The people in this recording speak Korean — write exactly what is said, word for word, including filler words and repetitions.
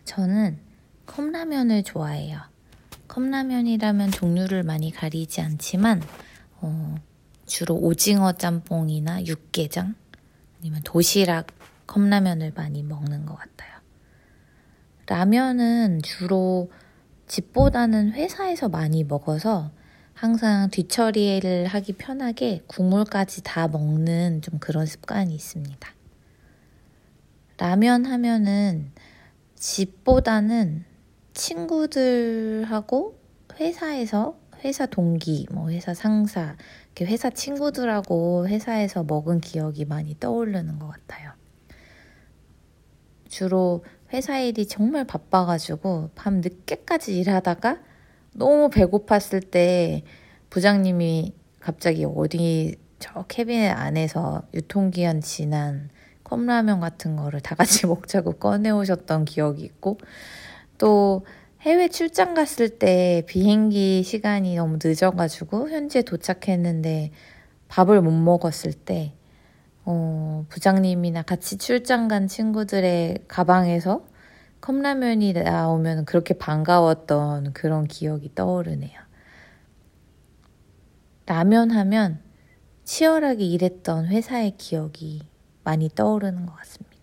저는 컵라면을 좋아해요. 컵라면이라면 종류를 많이 가리지 않지만 어, 주로 오징어 짬뽕이나 육개장 아니면 도시락 컵라면을 많이 먹는 것 같아요. 라면은 주로 집보다는 회사에서 많이 먹어서 항상 뒤처리를 하기 편하게 국물까지 다 먹는 좀 그런 습관이 있습니다. 라면 하면은 집보다는 친구들하고 회사에서 회사 동기, 뭐 회사 상사, 이렇게 회사 친구들하고 회사에서 먹은 기억이 많이 떠오르는 것 같아요. 주로 회사 일이 정말 바빠가지고 밤 늦게까지 일하다가 너무 배고팠을 때 부장님이 갑자기 어디 저 캐비넷 안에서 유통기한 지난 컵라면 같은 거를 다 같이 먹자고 꺼내오셨던 기억이 있고, 또 해외 출장 갔을 때 비행기 시간이 너무 늦어가지고 현지에 도착했는데 밥을 못 먹었을 때 어, 부장님이나 같이 출장 간 친구들의 가방에서 컵라면이 나오면 그렇게 반가웠던 그런 기억이 떠오르네요. 라면 하면 치열하게 일했던 회사의 기억이 많이 떠오르는 것 같습니다.